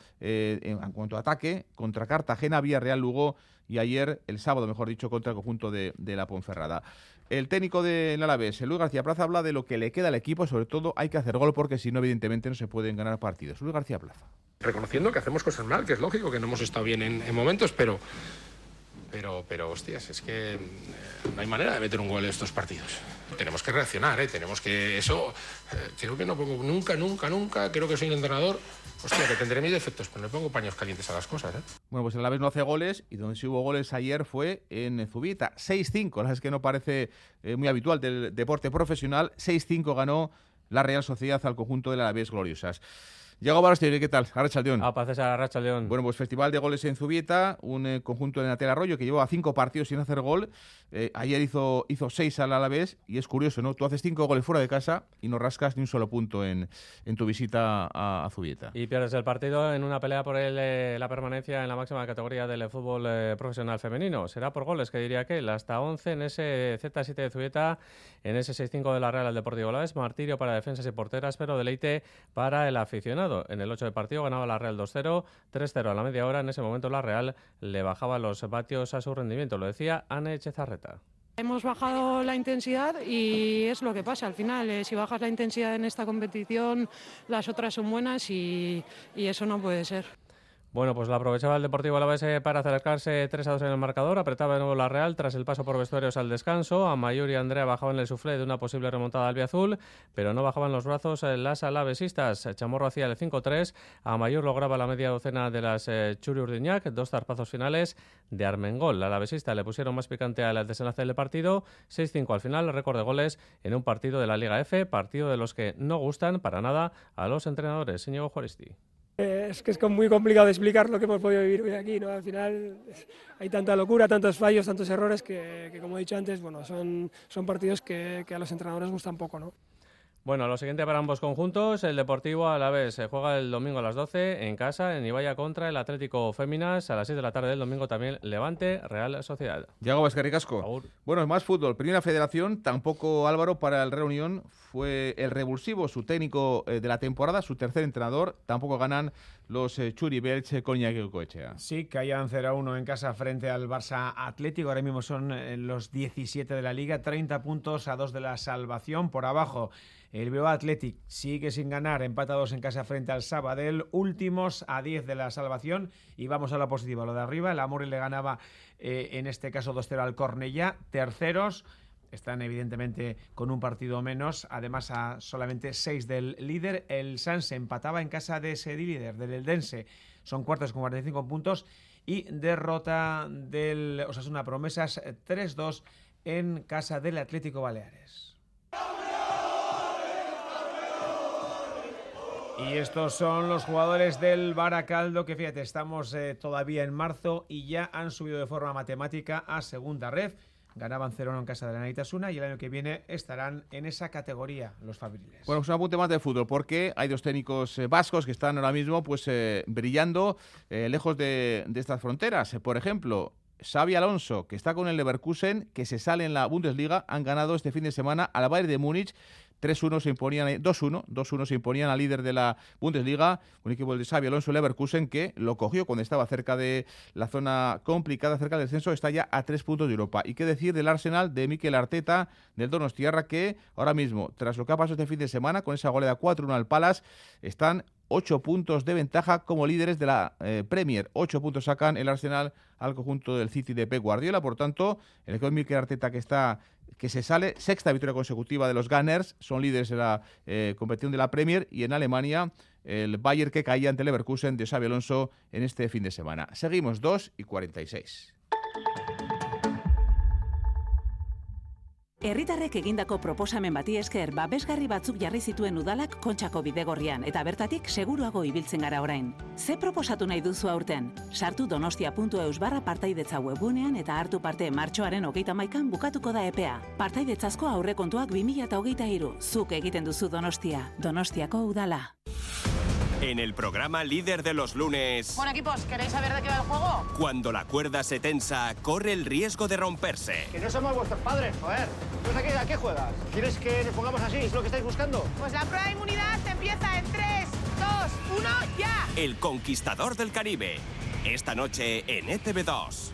Speaker 2: a ataque contra Cartagena, Villarreal, Lugo y ayer, el sábado mejor dicho, contra el conjunto de la Ponferrada. El técnico del Alavés, Luis García Plaza, habla de lo que le queda al equipo, sobre todo hay que hacer gol porque si no evidentemente no se pueden ganar partidos. Luis García Plaza.
Speaker 6: Reconociendo que hacemos cosas mal, que es lógico, que no hemos estado bien en momentos, pero hostias, es que no hay manera de meter un gol en estos partidos. Tenemos que reaccionar, tenemos que... creo que no pongo nunca, creo que soy un entrenador, hostia, que tendré mis defectos, pero no pongo paños calientes a las cosas,
Speaker 2: Bueno, pues el Alavés no hace goles y donde sí hubo goles ayer fue en Zubieta, 6-5, la verdad es que no parece muy habitual del deporte profesional, 6-5 ganó la Real Sociedad al conjunto del Alavés Gloriosas. Diego Barostegui, ¿qué tal? Arratsaldeon.
Speaker 3: Arratsaldeon.
Speaker 2: Bueno, pues festival de goles en Zubieta, un conjunto de Natel Arroyo que llevaba 5 partidos sin hacer gol. Ayer hizo 6 al Alavés y es curioso, ¿no? Tú haces 5 goles fuera de casa y no rascas ni un solo punto en tu visita a Zubieta.
Speaker 23: Y pierdes el partido en una pelea por la permanencia en la máxima categoría del fútbol profesional femenino. Será por goles, que diría aquel, hasta 11 en ese Z7 de Zubieta, en ese 6-5 de la Real al Deportivo Alavés. Martirio para defensas y porteras, pero deleite para el aficionado. En el 8 de partido ganaba la Real 2-0, 3-0 a la media hora. En ese momento la Real le bajaba los vatios a su rendimiento. Lo decía Anne Echezarreta.
Speaker 24: Hemos bajado la intensidad y es lo que pasa. Al final, si bajas la intensidad en esta competición, las otras son buenas y eso no puede ser.
Speaker 23: Bueno, pues la aprovechaba el Deportivo Alavés para acercarse 3-2 en el marcador. Apretaba de nuevo la Real tras el paso por vestuarios al descanso. Amayur y Andrea bajaban el suflé de una posible remontada albiazul, pero no bajaban los brazos las alavesistas. Chamorro hacía el 5-3. Amayur lograba la media docena de las Churi Urdiñac, 2 zarpazos finales de Armengol. La alavesista le pusieron más picante al desenlace del partido. 6-5 al final, récord de goles en un partido de la Liga F, partido de los que no gustan para nada a los entrenadores. Íñigo Juaristi.
Speaker 25: Es que es muy complicado de explicar lo que hemos podido vivir hoy aquí, ¿no? Al final hay tanta locura, tantos fallos, tantos errores que como he dicho antes, bueno, son partidos que a los entrenadores gustan poco, ¿no?
Speaker 23: Bueno, lo siguiente para ambos conjuntos, el Deportivo Alavés se juega el domingo a las 12 en casa, en Ibaya contra el Atlético Féminas, a las 6 de la tarde del domingo también Levante, Real Sociedad.
Speaker 2: Diego Vázquez Ricasco. Bueno, más fútbol. Primera Federación, tampoco Álvaro para el Reunión fue el revulsivo, su técnico de la temporada, su tercer entrenador, tampoco ganan los Churi Belch con Iñaki Goicoechea.
Speaker 3: Sí, caían 0-1 en casa frente al Barça Atlético, ahora mismo son los 17 de la Liga, 30 puntos a 2 de la salvación, por abajo. El Bilbao Athletic sigue sin ganar, empatados en casa frente al Sabadell, últimos a 10 de la salvación. Y vamos a lo positivo, lo de arriba. El Amore le ganaba, en este caso 2-0 al Cornellá. Terceros, están evidentemente con un partido menos, además a solamente 6 del líder. El Sanse empataba en casa de ese líder, del Eldense. Son cuartos con 45 puntos. Y derrota del Osasuna Promesas 3-2 en casa del Atlético Baleares. Y estos son los jugadores del Baracaldo que, fíjate, estamos todavía en marzo y ya han subido de forma matemática a segunda ref. Ganaban 0-1 en casa de la Naitasuna y el año que viene estarán en esa categoría los fabriles.
Speaker 2: Bueno, pues un apunte más de fútbol, porque hay dos técnicos vascos que están ahora mismo pues brillando lejos de estas fronteras. Por ejemplo, Xabi Alonso, que está con el Leverkusen, que se sale en la Bundesliga, han ganado este fin de semana al Bayern de Múnich. 3-1 se imponían, 2-1 se imponían al líder de la Bundesliga, un equipo de Xabi Alonso Leverkusen que lo cogió cuando estaba cerca de la zona complicada, cerca del descenso, está ya a 3 puntos de Europa. Y qué decir del Arsenal de Mikel Arteta, del Donostiarra, que ahora mismo, tras lo que ha pasado este fin de semana, con esa goleada 4-1 al Palace, están 8 puntos de ventaja como líderes de la Premier. 8 puntos sacan el Arsenal al conjunto del City de Pep Guardiola. Por tanto, el equipo de Mikel Arteta que se sale, sexta victoria consecutiva de los Gunners, son líderes de la competición de la Premier, y en Alemania el Bayern que caía ante el Leverkusen de Xabi Alonso en este fin de semana. Seguimos 2:46.
Speaker 7: Herritarrek egindako proposamen bati esker babesgarri batzuk jarri zituen udalak Kontxako bidegorrian eta bertatik seguruago ibiltzen gara orain. Ze proposatu nahi duzu aurten? Sartu donostia.eus/partaidetza webgunean eta hartu parte martxoaren 31an bukatuko da epea. Partaidetzazko aurrekontuak 2023. Zuk egiten duzu Donostia. Donostiako udala.
Speaker 8: En el programa líder de los lunes...
Speaker 9: Bueno, equipos, ¿queréis saber de qué va el juego?
Speaker 8: Cuando la cuerda se tensa, corre el riesgo de romperse.
Speaker 9: Que no somos vuestros padres, joder. ¿Pues a qué juegas? ¿Quieres que nos pongamos así? ¿Es lo que estáis buscando? Pues la prueba de inmunidad empieza en 3, 2, 1, ¡ya!
Speaker 8: El Conquistador del Caribe. Esta noche en ETV2.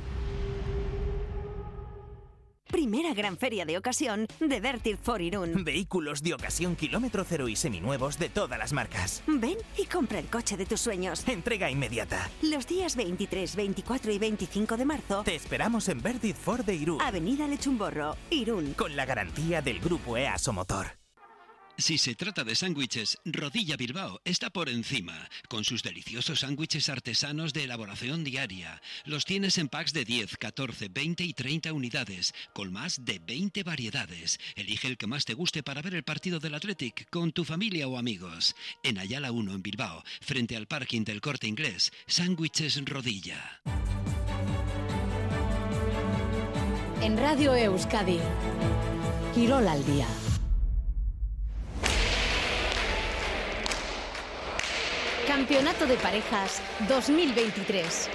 Speaker 10: Primera gran feria de ocasión de Dertir for Irún.
Speaker 11: Vehículos de ocasión kilómetro cero y seminuevos de todas las marcas.
Speaker 10: Ven y compra el coche de tus sueños.
Speaker 11: Entrega inmediata.
Speaker 10: Los días 23, 24 y 25 de marzo.
Speaker 11: Te esperamos en Dertir for de Irún.
Speaker 10: Avenida Lechumborro, Irún.
Speaker 11: Con la garantía del Grupo EASO Motor.
Speaker 19: Si se trata de sándwiches, Rodilla Bilbao está por encima, con sus deliciosos sándwiches artesanos de elaboración diaria. Los tienes en packs de 10, 14, 20 y 30 unidades, con más de 20 variedades. Elige el que más te guste para ver el partido del Athletic con tu familia o amigos. En Ayala 1 en Bilbao, frente al parking del Corte Inglés, sándwiches Rodilla.
Speaker 1: En Radio Euskadi, Quirol al día. Campeonato de Parejas 2023.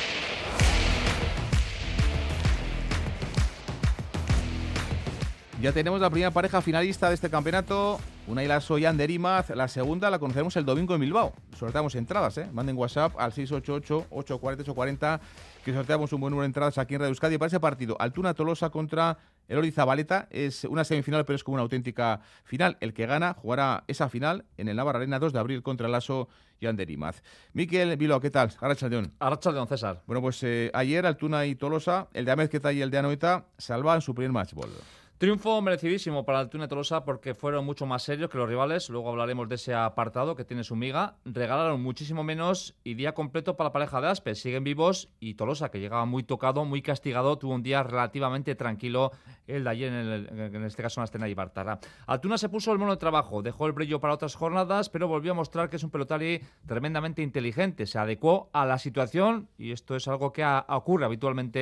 Speaker 2: Ya tenemos la primera pareja finalista de este campeonato, Unai Laso y Ander Imaz. La segunda la conoceremos el domingo en Bilbao. Sorteamos entradas, Manden WhatsApp al 688-840-840, que sorteamos un buen número de entradas aquí en Radio Euskadi para ese partido. Altuna Tolosa contra Elori Zabaleta. Es una semifinal, pero es como una auténtica final. El que gana jugará esa final en el Navarra Arena 2 de abril contra Laso y Ander Imaz. Mikel Bilbao, ¿qué tal? Arratsaldeon.
Speaker 26: Arratsaldeon, César.
Speaker 2: Bueno, pues ayer Altuna y Tolosa, el de Amezketa y el de Anoeta, salvan su primer matchball.
Speaker 26: Triunfo merecidísimo para Altuna y Tolosa porque fueron mucho más serios que los rivales. Luego hablaremos de ese apartado que tiene su miga. Regalaron muchísimo menos y día completo para la pareja de Aspe. Siguen vivos y Tolosa, que llegaba muy tocado, muy castigado, tuvo un día relativamente tranquilo el de ayer, en este caso en Astana y Bartarra. Altuna se puso el mono de trabajo, dejó el brillo para otras jornadas, pero volvió a mostrar que es un pelotari tremendamente inteligente. Se adecuó a la situación y esto es algo que ocurre habitualmente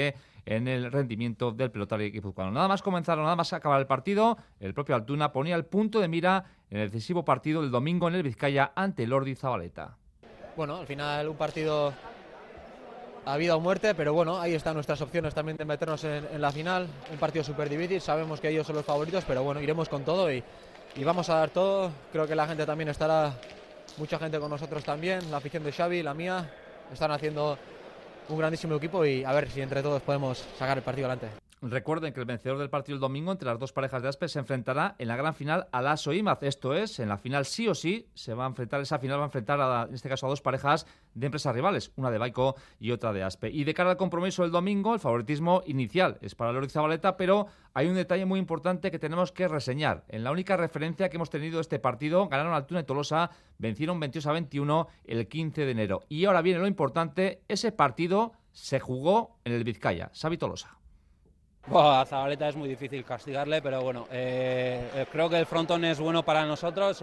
Speaker 26: en el rendimiento del pelotari guipuzcoano. Nada más acabar el partido, el propio Altuna ponía el punto de mira en el decisivo partido del domingo en el Vizcaya ante el Ordi Zabaleta.
Speaker 12: Bueno, al final un partido a vida o muerte, pero bueno, ahí están nuestras opciones también de meternos en la final. Un partido súper difícil, sabemos que ellos son los favoritos, pero bueno, iremos con todo y vamos a dar todo. Creo que la gente también estará, mucha gente con nosotros también, la afición de Xavi, la mía, están haciendo un grandísimo equipo y a ver si entre todos podemos sacar el partido adelante.
Speaker 26: Recuerden que el vencedor del partido el domingo entre las dos parejas de Aspe se enfrentará en la gran final a Lasso Imaz. Esto es, en la final sí o sí en este caso a dos parejas de empresas rivales, una de Baico y otra de Aspe. Y de cara al compromiso del domingo, el favoritismo inicial es para el Ordi Zabaleta, pero hay un detalle muy importante que tenemos que reseñar. En la única referencia que hemos tenido de este partido, ganaron Altuna y Tolosa, vencieron 22-21 el 15 de enero. Y ahora viene lo importante, ese partido se jugó en el Vizcaya. Xavi Tolosa.
Speaker 13: A Zabaleta es muy difícil castigarle, pero bueno, creo que el frontón es bueno para nosotros.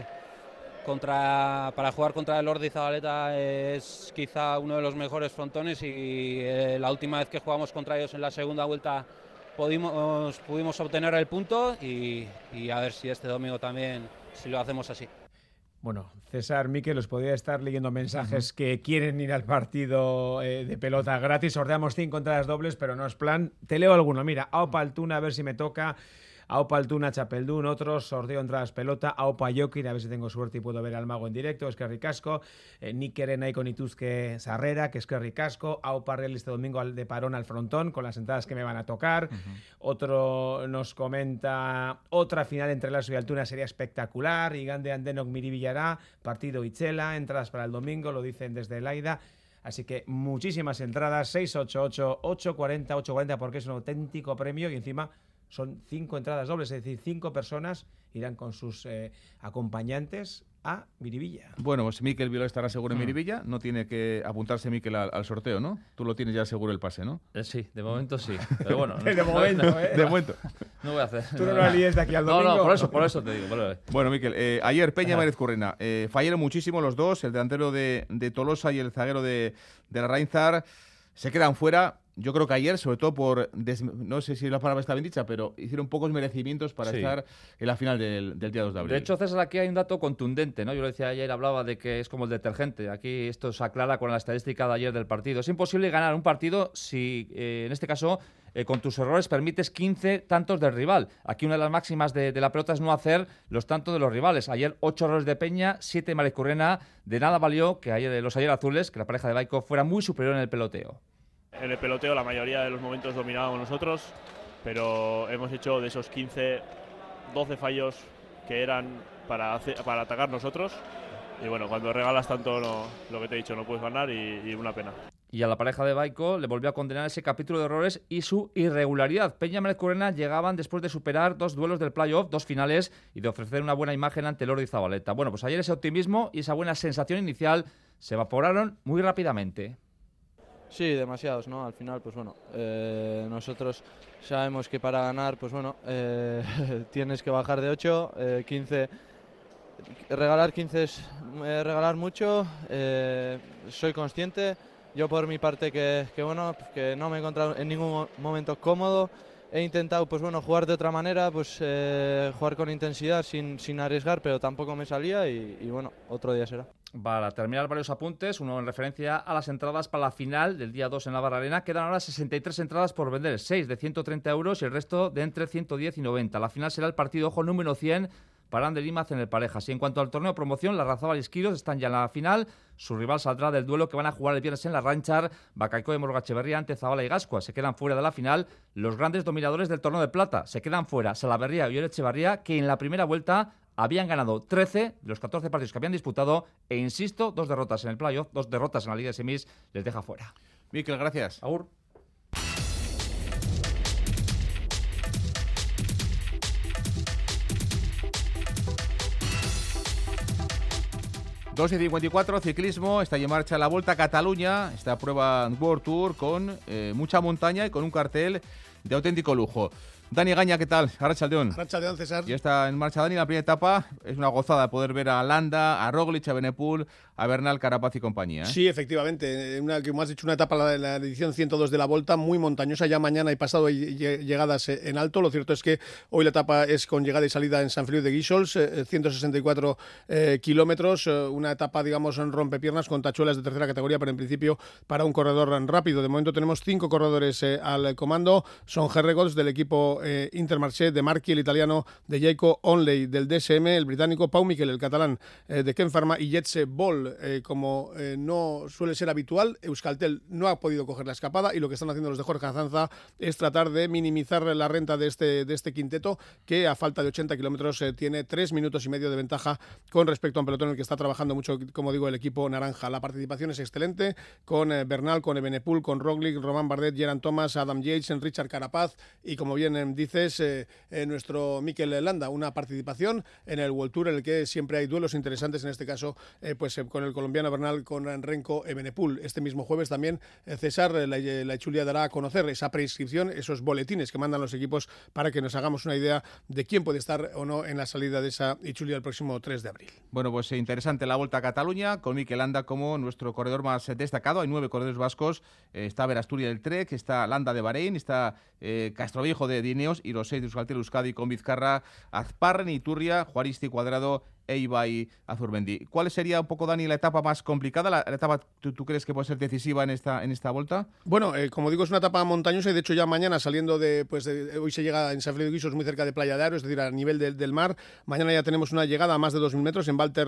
Speaker 13: Para jugar contra el Ordi Zabaleta es quizá uno de los mejores frontones y la última vez que jugamos contra ellos en la segunda vuelta pudimos obtener el punto y a ver si este domingo también si lo hacemos así.
Speaker 3: Bueno, César, Miquel, os podría estar leyendo mensajes que quieren ir al partido de pelota gratis. Sorteamos 5 entradas dobles, pero no es plan. Te leo alguno. Mira, Aupa Altuna, a ver si me toca. Aupa Altuna, Chapeldún, otros, sorteo entradas pelota. Aupa Jokin, a ver si tengo suerte y puedo ver al mago en directo. Eskerrik asko. Nikeren Aiko Nituzke Sarrera, que eskerrik asko. Aupa Real este domingo de parón al frontón, con las entradas que me van a tocar. Otro nos comenta, otra final entre Lasso y Altuna sería espectacular. Igande Andenok Miribillará, partido Itzela, entradas para el domingo, lo dicen desde el AIDA. Así que muchísimas entradas, 688-840, porque es un auténtico premio y encima son 5 entradas dobles, es decir, 5 personas irán con sus acompañantes a Miribilla.
Speaker 2: Bueno, pues Miquel Viló estará seguro en Miribilla, no tiene que apuntarse Miquel al sorteo, ¿no? Tú lo tienes ya seguro el pase, ¿no?
Speaker 26: Sí, de momento sí, pero bueno.
Speaker 3: De momento,
Speaker 2: De momento.
Speaker 26: No voy a hacer.
Speaker 3: Tú no lo líes de aquí al domingo.
Speaker 26: No, por eso te digo.
Speaker 2: Bueno, Miquel, ayer Peña Márez Currena, fallaron muchísimo los dos, el delantero de Tolosa y el zaguero de la Reinzar, se quedan fuera. Yo creo que ayer, sobre todo no sé si la palabra está bien dicha, pero hicieron pocos merecimientos para estar en la final del día 2 de abril.
Speaker 26: De hecho, César, aquí hay un dato contundente, ¿no? Yo lo decía ayer, hablaba de que es como el detergente. Aquí esto se aclara con la estadística de ayer del partido. Es imposible ganar un partido si, en este caso, con tus errores permites 15 tantos del rival. Aquí una de las máximas de la pelota es no hacer los tantos de los rivales. Ayer 8 errores de Peña, 7 Márez Currena. De nada valió que los ayer azules, que la pareja de Baico fuera muy superior en el peloteo.
Speaker 14: En el peloteo la mayoría de los momentos dominábamos nosotros, pero hemos hecho de esos 15, 12 fallos que eran para atacar nosotros. Y bueno, cuando regalas tanto, lo que te he dicho, no puedes ganar y una pena.
Speaker 26: Y a la pareja de Baico le volvió a condenar ese capítulo de errores y su irregularidad. Peña y Márez Currena llegaban después de superar 2 duelos del playoff, 2 finales y de ofrecer una buena imagen ante el Ordi Zabaleta. Bueno, pues ayer ese optimismo y esa buena sensación inicial se evaporaron muy rápidamente.
Speaker 13: Sí, demasiados, ¿no? Al final, pues bueno, nosotros sabemos que para ganar, pues bueno, tienes que bajar de 8, 15, regalar 15 es regalar mucho, soy consciente, yo por mi parte que bueno, que no me he encontrado en ningún momento cómodo, he intentado, pues bueno, jugar de otra manera, pues jugar con intensidad, sin arriesgar, pero tampoco me salía y bueno, otro día será.
Speaker 26: Para terminar, varios apuntes, uno en referencia a las entradas para la final del día 2 en la Barra Arena. Quedan ahora 63 entradas por vender, 6 de 130 euros y el resto de entre 110 y 90. La final será el partido, ojo, número 100 para Ander Imaz en el Parejas. Y en cuanto al torneo de promoción, la Razabal y Esquiros están ya en la final. Su rival saldrá del duelo que van a jugar el viernes en la Ranchar, Bacaico de Morgacheverría ante Zabala y Gascua. Se quedan fuera de la final los grandes dominadores del torneo de plata. Se quedan fuera Salaberría y Echevarría, que en la primera vuelta habían ganado 13 de los 14 partidos que habían disputado e, insisto, 2 derrotas en el playoff, 2 derrotas en la Liga de Semis, les deja fuera.
Speaker 2: Miquel, gracias.
Speaker 26: Agur.
Speaker 2: Dos y 54, ciclismo, está ya en marcha la Volta a Cataluña, esta prueba World Tour con mucha montaña y con un cartel de auténtico lujo. Dani Gaña, ¿qué tal? Arratsaldeon.
Speaker 5: Arratsaldeon, César.
Speaker 2: Ya está en marcha Dani, la primera etapa. Es una gozada poder ver a Landa, a Roglic, a Evenepoel, a Bernal, Carapaz y compañía.
Speaker 5: Sí, efectivamente. Como has dicho, una etapa, la edición 102 de la Volta, muy montañosa. Ya mañana y pasado hay llegadas en alto. Lo cierto es que hoy la etapa es con llegada y salida en San Feliu de Guíxols, 164 kilómetros. Una etapa, digamos, en rompepiernas con tachuelas de tercera categoría, pero en principio para un corredor rápido. De momento tenemos 5 corredores al comando. Son Herregods del equipo Intermarché, de Marchi, el italiano, de Jayco Onley del DSM, el británico, Pau Miquel, el catalán, de Ken Pharma, y Jetse Bol. Como no suele ser habitual, Euskaltel no ha podido coger la escapada y lo que están haciendo los de Jorge Azanza es tratar de minimizar la renta de este quinteto, que a falta de 80 kilómetros tiene 3 minutos y medio de ventaja con respecto a un pelotón en el que está trabajando mucho, como digo, el equipo naranja. La participación es excelente, con Bernal, con Evenepoel, con Roglic, Román Bardet, Geraint Thomas, Adam Yates, Richard Carapaz y, como bien dices, nuestro Mikel Landa. Una participación en el World Tour en el que siempre hay duelos interesantes, en este caso con el colombiano Bernal, con Renko Evenepoel. Este mismo jueves también, César, la Ichulia dará a conocer esa prescripción, esos boletines que mandan los equipos para que nos hagamos una idea de quién puede estar o no en la salida de esa Ichulia el próximo 3 de abril.
Speaker 2: Bueno, pues interesante la Volta a Cataluña, con Mikel Landa como nuestro corredor más destacado. Hay 9 corredores vascos. Está Verasturia del Trek, está Landa de Bahrein, está Castroviejo de Ineos y los 6 de Euskaltel Euskadi con Vizcarra, Azparren, Iturria, Juaristi, Cuadrado e Ibai Azurmendi. ¿Cuál sería un poco, Dani, la etapa más complicada? ¿La etapa tú crees que puede ser decisiva en esta Volta?
Speaker 5: Bueno, como digo, es una etapa montañosa y de hecho ya mañana, saliendo hoy se llega en San Feliu de Guíxols, muy cerca de Playa de Aro, es decir, a nivel del mar. Mañana ya tenemos una llegada a más de 2.000 metros, en Valter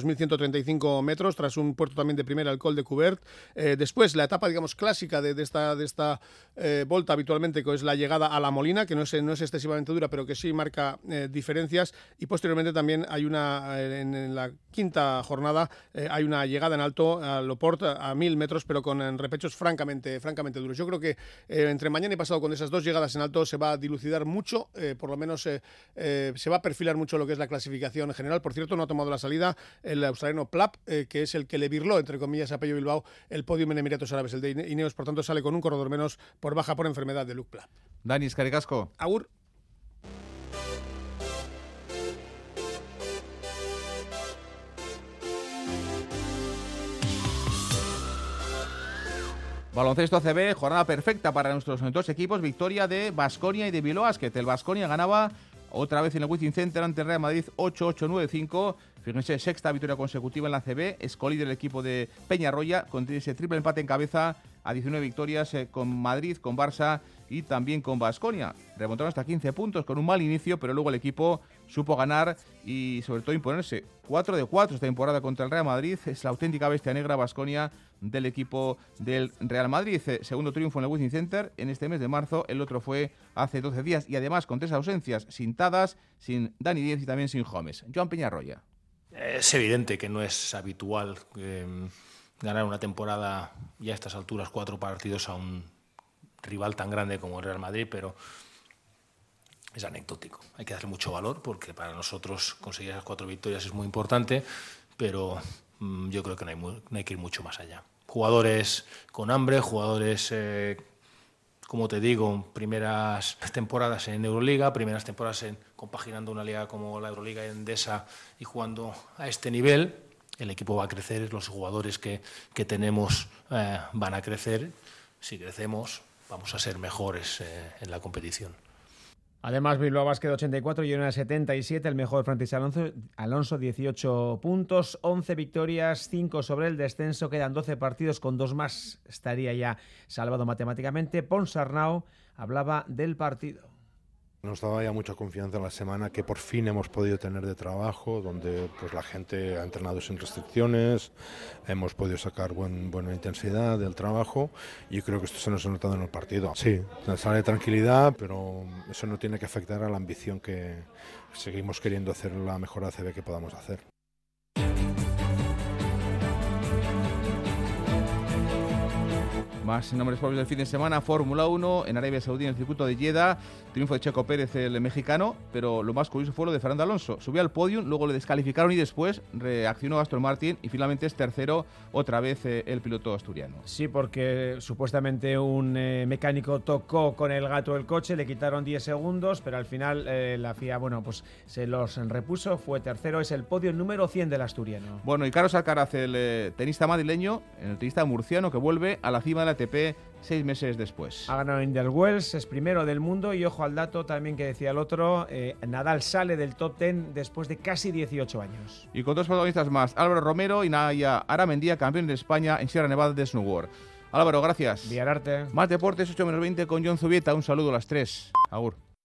Speaker 5: 2.135 metros, tras un puerto también de primera, el Col de Cubert. Después, la etapa, digamos, clásica de esta Volta habitualmente, que es la llegada a La Molina, que no es excesivamente dura, pero que sí marca diferencias. Y posteriormente también hay en la quinta jornada hay una llegada en alto a Loport a 1.000 metros, pero con repechos francamente duros. Yo creo que entre mañana y pasado, con esas 2 llegadas en alto, se va a dilucidar mucho, por lo menos se va a perfilar mucho lo que es la clasificación general. Por cierto, no ha tomado la salida el australiano Plapp, que es el que le birló, entre comillas, a Pello Bilbao el podium en Emiratos Árabes, el de Ineos. Por tanto, sale con un corredor menos por baja por enfermedad de Luke Plapp.
Speaker 2: Dani, eskerrik asko.
Speaker 5: Agur.
Speaker 2: Baloncesto ACB, jornada perfecta para nuestros 2 equipos, victoria de Baskonia y de Bilbao Basket. El Baskonia ganaba otra vez en el Wizzing Center ante el Real Madrid 8-8-9-5. Fíjense, 6ª victoria consecutiva en la ACB. Es colíder el equipo de Peñarroya, con ese triple empate en cabeza a 19 victorias con Madrid, con Barça y también con Baskonia. Remontaron hasta 15 puntos con un mal inicio, pero luego el equipo supo ganar y sobre todo imponerse. 4 de 4 esta temporada contra el Real Madrid. Es la auténtica bestia negra Baskonia del equipo del Real Madrid. Segundo triunfo en el Wizzing Center en este mes de marzo. El otro fue hace 12 días y además con 3 ausencias, sin Tadas, sin Dani Díez y también sin Gómez. Joan Peñarroya.
Speaker 15: Es evidente que no es habitual ganar una temporada ya a estas alturas 4 partidos a un rival tan grande como el Real Madrid, pero es anecdótico. Hay que darle mucho valor porque para nosotros conseguir esas 4 victorias es muy importante, pero yo creo que no hay que ir mucho más allá. Jugadores con hambre, jugadores, como te digo, primeras temporadas en Euroliga, primeras temporadas compaginando una liga como la Euroliga Endesa y jugando a este nivel. El equipo va a crecer, los jugadores que tenemos van a crecer. Si crecemos, vamos a ser mejores en la competición.
Speaker 3: Además, Bilbao Basket 84 y una 77, el mejor Francis Alonso 18 puntos, 11 victorias, 5 sobre el descenso, quedan 12 partidos, con 2 más estaría ya salvado matemáticamente. Ponsarnau hablaba del partido.
Speaker 16: Nos daba ya mucha confianza en la semana que por fin hemos podido tener de trabajo, donde pues la gente ha entrenado sin restricciones, hemos podido sacar buena intensidad del trabajo y creo que esto se nos ha notado en el partido. Sí, sale tranquilidad, pero eso no tiene que afectar a la ambición que seguimos queriendo hacer la mejor ACB que podamos hacer.
Speaker 2: Más nombres propios del fin de semana: Fórmula 1 en Arabia Saudí, en el circuito de Jeddah, triunfo de Checo Pérez, el mexicano, pero lo más curioso fue lo de Fernando Alonso. Subió al podium, luego le descalificaron y después reaccionó Aston Martin y finalmente es tercero otra vez el piloto asturiano.
Speaker 3: Sí, porque supuestamente un mecánico tocó con el gato el coche, le quitaron 10 segundos, pero al final la FIA, pues se los repuso, fue tercero, es el podio número 100 del asturiano.
Speaker 2: Bueno, y Carlos Alcaraz, el tenista madrileño, el tenista murciano que vuelve a la cima de la ATP 6 meses después.
Speaker 3: Ha ganado Indian Wells, es primero del mundo y ojo al dato también que decía el otro, Nadal sale del top 10 después de casi 18 años.
Speaker 2: Y con dos protagonistas más, Álvaro Romero y Naya Aramendía, campeón de España en Sierra Nevada de snowboard. Álvaro, gracias.
Speaker 3: Viararte.
Speaker 2: Más deportes, 8:20 con John Zubieta. Un saludo a las 3. Agur.